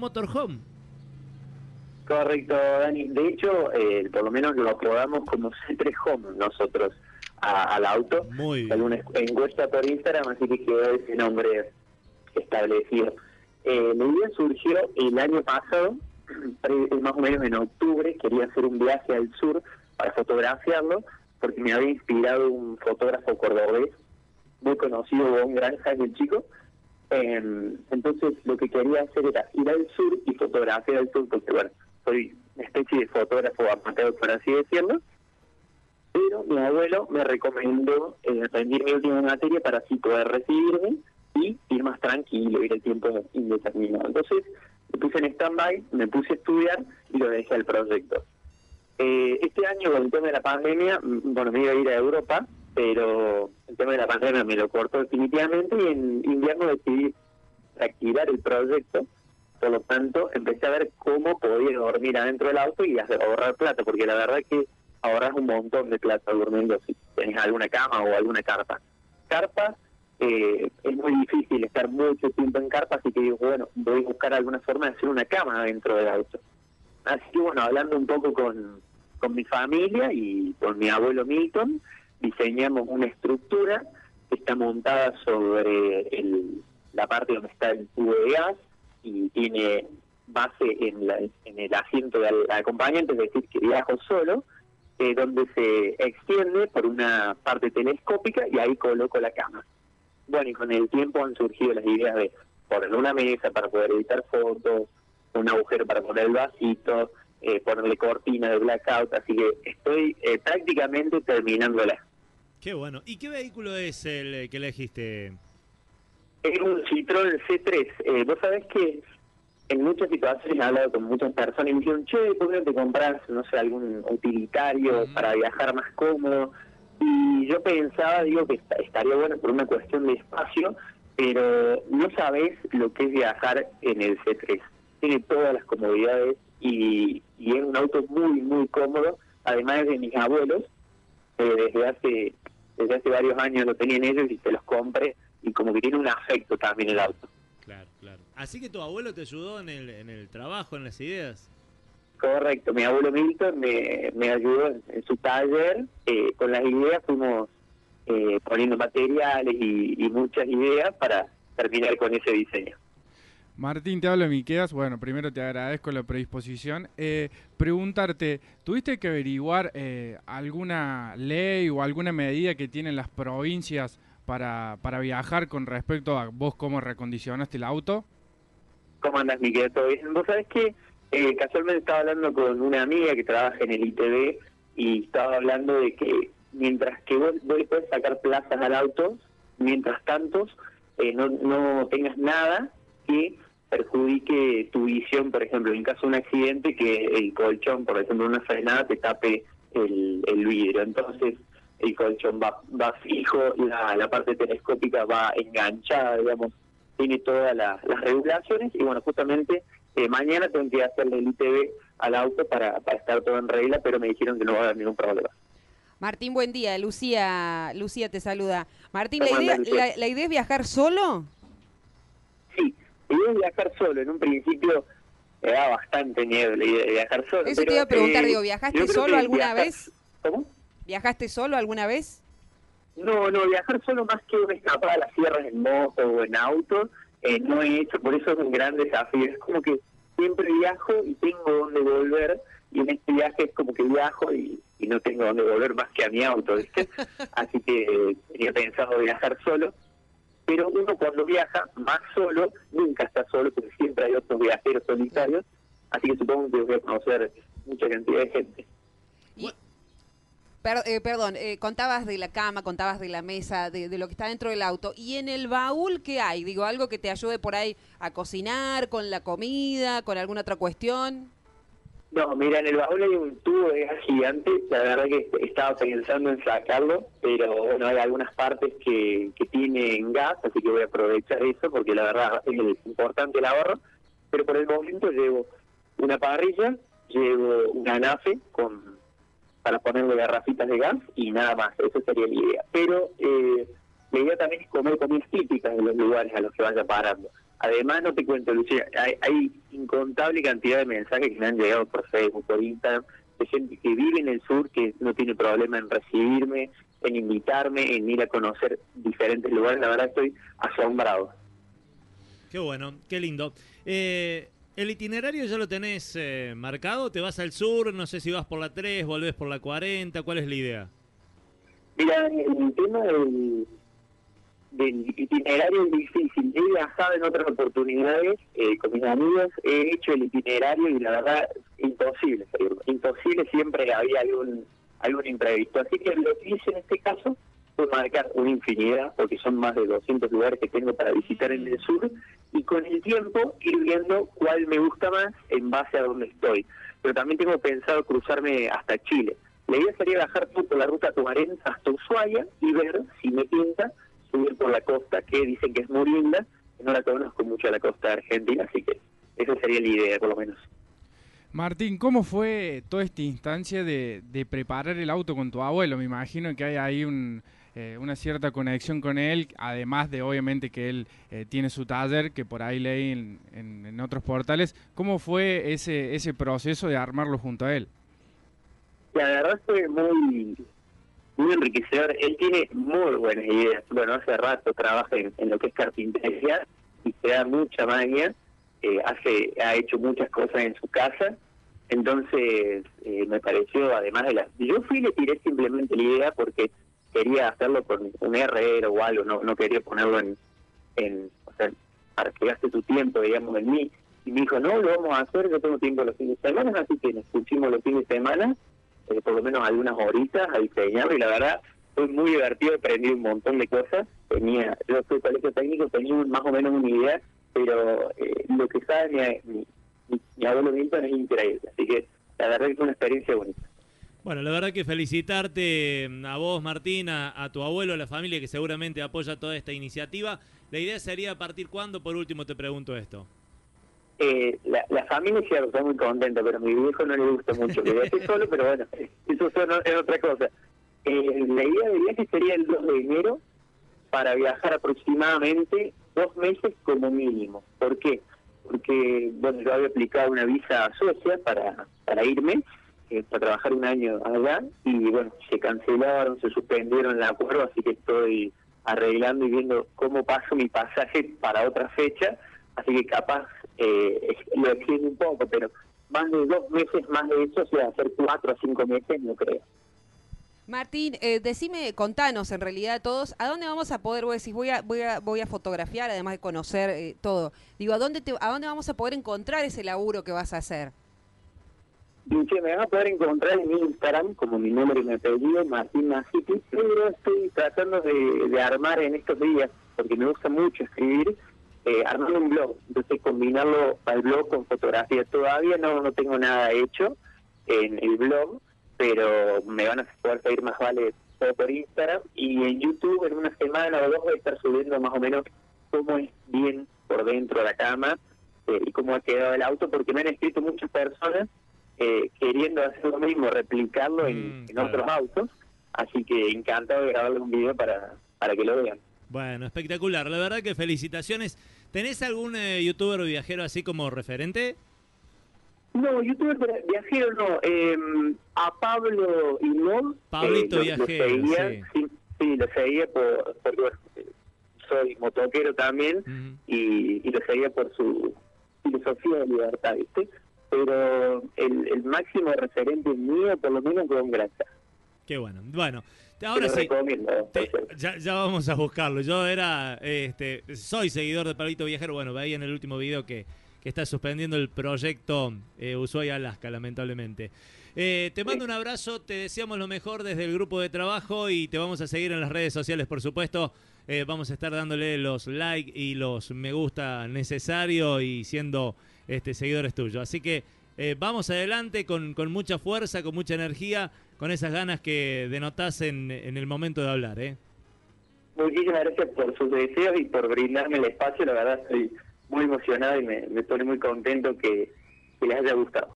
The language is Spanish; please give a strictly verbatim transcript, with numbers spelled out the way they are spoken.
motorhome. Correcto, Dani. De hecho, eh, por lo menos lo apodamos como C tres Home nosotros a, al auto. Muy bien. Alguna encuesta por Instagram, así que quedó ese nombre establecido. Eh, la idea surgió el año pasado, más o menos en octubre. Quería hacer un viaje al sur para fotografiarlo, porque me había inspirado un fotógrafo cordobés muy conocido, Bon Granja, el chico. Eh, entonces lo que quería hacer era ir al sur y fotografiar al sur, porque bueno, soy una especie de fotógrafo amateur, por así decirlo. Pero mi abuelo me recomendó eh, rendir mi última materia para así poder recibirme y ir más tranquilo, ir el tiempo indeterminado. Entonces me puse en stand-by, me puse a estudiar y lo dejé al proyecto. Eh, este año, con el tema de la pandemia, bueno, me iba a ir a Europa, pero el tema de la pandemia me lo cortó definitivamente y en invierno decidí reactivar el proyecto. Por lo tanto, empecé a ver cómo podía dormir adentro del auto y hacer, ahorrar plata, porque la verdad que ahorras un montón de plata durmiendo si tenés alguna cama o alguna carpa. Carpa, eh, es muy difícil estar mucho tiempo en carpa, así que digo, bueno, voy a buscar alguna forma de hacer una cama adentro del auto. Así que bueno, hablando un poco con, con mi familia y con mi abuelo Milton, diseñamos una estructura que está montada sobre el, la parte donde está el tubo de gas y tiene base en, la, en el asiento del acompañante, es decir, que viajo solo, eh, donde se extiende por una parte telescópica y ahí coloco la cama. Bueno, y con el tiempo han surgido las ideas de ponerle una mesa para poder editar fotos, un agujero para poner el vasito, eh, ponerle cortina de blackout, así que estoy eh, prácticamente terminándola. Qué bueno. ¿Y qué vehículo es el que elegiste? Es un Citroën C tres. Eh, vos sabés que en muchas situaciones he hablado con muchas personas y me dijeron, che, ¿por qué no te compras, no sé, algún utilitario mm. para viajar más cómodo? Y yo pensaba, digo, que est- estaría bueno por una cuestión de espacio, pero no sabés lo que es viajar en el C tres. Tiene todas las comodidades y, y es un auto muy, muy cómodo, además de mis abuelos. Eh, desde hace desde hace varios años lo tenían ellos y se los compré, y como que tiene un afecto también el auto. Claro, claro. Así que tu abuelo te ayudó en el, en el trabajo, en las ideas. Correcto, mi abuelo Milton me, me ayudó en, en su taller, eh, con las ideas fuimos eh, poniendo materiales y, y muchas ideas para terminar con ese diseño. Martín, te hablo de Miqueas. Bueno, primero te agradezco la predisposición. Eh, preguntarte, ¿tuviste que averiguar eh, alguna ley o alguna medida que tienen las provincias para, para viajar con respecto a vos cómo recondicionaste el auto? ¿Cómo andas, Miqueas? ¿Todo bien? Vos sabés que eh, casualmente estaba hablando con una amiga que trabaja en el I T V y estaba hablando de que mientras que vos, vos le podés sacar plazas al auto, mientras tanto eh, no, no tengas nada que perjudique tu visión, por ejemplo, en caso de un accidente, que el colchón, por ejemplo, una frenada te tape el, el vidrio. Entonces el colchón va, va fijo, la, la parte telescópica va enganchada, digamos, tiene todas la, las regulaciones y bueno, justamente eh, mañana tengo que hacerle el I T V al auto para, para estar todo en regla, pero me dijeron que no va a haber ningún problema. Martín, buen día. Lucía, Lucía te saluda. Martín, ¿la idea, la, ¿la idea es viajar solo? Sí. La idea es viajar solo. En un principio me da bastante miedo la idea de viajar solo. Eso pero, te iba a preguntar, eh, digo, ¿viajaste solo alguna viajar... vez? ¿Cómo? ¿Viajaste solo alguna vez? No, no, viajar solo más que una escapada a las sierras en moto o en auto, eh, no he hecho, por eso es un gran desafío. Es como que siempre viajo y tengo dónde volver, y en este viaje es como que viajo y, y no tengo dónde volver más que a mi auto, ¿viste? Así que eh, tenía pensado viajar solo. Pero uno cuando viaja más solo, nunca está solo, porque siempre hay otros viajeros solitarios, así que supongo que voy a conocer mucha cantidad de gente. Y, per, eh, perdón, eh, contabas de la cama, contabas de la mesa, de, de lo que está dentro del auto, y en el baúl, ¿qué hay? Digo, algo que te ayude por ahí a cocinar, con la comida, con alguna otra cuestión. No, mira, en el baúl hay un tubo de gas gigante, la verdad que estaba pensando en sacarlo, pero bueno, hay algunas partes que, que tienen gas, así que voy a aprovechar eso, porque la verdad es importante el ahorro, pero por el momento llevo una parrilla, llevo una anafe con, para ponerle garrafitas de gas y nada más, esa sería la idea. Pero eh, la idea también es comer comidas típicas de los lugares a los que vaya parando. Además, no te cuento, Lucía, hay, hay incontable cantidad de mensajes que me han llegado por Facebook, por Instagram, de gente que vive en el sur, que no tiene problema en recibirme, en invitarme, en ir a conocer diferentes lugares. La verdad estoy asombrado. Qué bueno, qué lindo. Eh, ¿El itinerario ya lo tenés eh, marcado? ¿Te vas al sur? No sé si vas por la tres, volvés por la cuarenta. ¿Cuál es la idea? Mira, el tema del, del itinerario es difícil. He viajado en otras oportunidades eh, con mis amigos, he hecho el itinerario y la verdad, imposible, imposible, siempre había algún, algún imprevisto. Así que lo que hice en este caso fue marcar una infinidad, porque son más de doscientos lugares que tengo para visitar en el sur, y con el tiempo ir viendo cuál me gusta más en base a dónde estoy. Pero también tengo pensado cruzarme hasta Chile. La idea sería bajar por la ruta Tuarén hasta Ushuaia y ver si me pinta subir por la costa, que dicen que es muy linda. No la conozco mucho a la costa argentina, así que esa sería la idea, por lo menos. Martín, ¿cómo fue toda esta instancia de, de preparar el auto con tu abuelo? Me imagino que hay ahí un, eh, una cierta conexión con él, además de obviamente que él eh, tiene su taller, que por ahí leí en, en, en otros portales. ¿Cómo fue ese, ese proceso de armarlo junto a él? La verdad fue muy, muy enriquecedor. Él tiene muy buenas ideas. Bueno, hace rato trabaja en, en lo que es carpintería y se da mucha maña. Eh, hace, ha hecho muchas cosas en su casa, entonces eh, me pareció, además de las... Yo fui y le tiré simplemente la idea porque quería hacerlo con un herrero o algo, no no quería ponerlo en, en, o sea, para que gaste tu tiempo, digamos, en mí. Y me dijo, no, lo vamos a hacer, yo tengo tiempo los fines de semana, así que nos pusimos los fines de semana, eh, por lo menos algunas horitas a diseñarlo, y la verdad fue muy divertido, aprendí un montón de cosas. Tenía, yo soy colegio técnico, tenía más o menos una idea, pero eh, lo que sabe mi, mi, mi, mi abuelo Milton es increíble, así que la verdad que fue una experiencia bonita. Bueno, la verdad que felicitarte a vos, Martín, a, a tu abuelo, a la familia que seguramente apoya toda esta iniciativa. La idea sería, ¿a partir cuándo? Por último te pregunto esto. Eh, la, la familia sí está muy contenta, pero a mi viejo no le gusta mucho. Le estoy solo, pero bueno, eso es otra cosa. Eh, la idea del viaje sería el dos de enero para viajar aproximadamente dos meses como mínimo. ¿Por qué? Porque, bueno, yo había aplicado una visa socia para, para irme, eh, para trabajar un año allá, y bueno, se cancelaron, se suspendieron el acuerdo, así que estoy arreglando y viendo cómo paso mi pasaje para otra fecha, así que capaz eh, lo extiendo un poco, pero más de dos meses, más de eso, o sea, hacer cuatro a cinco meses, no creo. Martín, eh, decime, contanos en realidad todos, ¿a dónde vamos a poder, vos decís, voy a, voy a, voy a fotografiar, además de conocer eh, todo? Digo, ¿a dónde, te, ¿a dónde vamos a poder encontrar ese laburo que vas a hacer? Dice, me van a poder encontrar en Instagram, como mi nombre y mi apellido, Martín Macipi, pero estoy tratando de, de armar en estos días, porque me gusta mucho escribir, eh, armar un blog, entonces combinarlo al blog con fotografía. Todavía no, no tengo nada hecho en el blog, pero me van a poder seguir más vale todo por Instagram, y en YouTube en una semana o dos voy a estar subiendo más o menos cómo es bien por dentro de la cama eh, y cómo ha quedado el auto, porque me han escrito muchas personas eh, queriendo hacer lo mismo, replicarlo en, Mm, en claro. otros autos, así que encantado de grabarle un video para, para que lo vean. Bueno, espectacular. La verdad que felicitaciones. ¿Tenés algún eh, youtuber o viajero así como referente? No, youtuber viajero no. Eh, a Pablo Imón. Pablito eh, lo- lo Viajero, seguía, sí. sí. Sí, lo seguía por, porque bueno, eh, soy motoquero también, Ujú. y, y lo seguía por su filosofía de libertad, ¿viste? Pero el, el máximo referente mío, por lo menos, fue un Granja. Qué bueno. Bueno, Te ahora lo sí. recomiendo, por Te- cierto. ya, ya vamos a buscarlo. Yo era, este, soy seguidor de Pablito Viajero. Bueno, veía en el último video que, que está suspendiendo el proyecto eh, Ushuaia-Alaska, lamentablemente. Eh, te mando un abrazo, te deseamos lo mejor desde el grupo de trabajo y te vamos a seguir en las redes sociales, por supuesto. Eh, vamos a estar dándole los like y los me gusta necesarios y siendo este, seguidores tuyos. Así que eh, vamos adelante con, con mucha fuerza, con mucha energía, con esas ganas que denotás en, en el momento de hablar, ¿eh? Muchísimas gracias por sus deseos y por brindarme el espacio. La verdad, estoy muy emocionado y me, me pone muy contento que, que les haya gustado.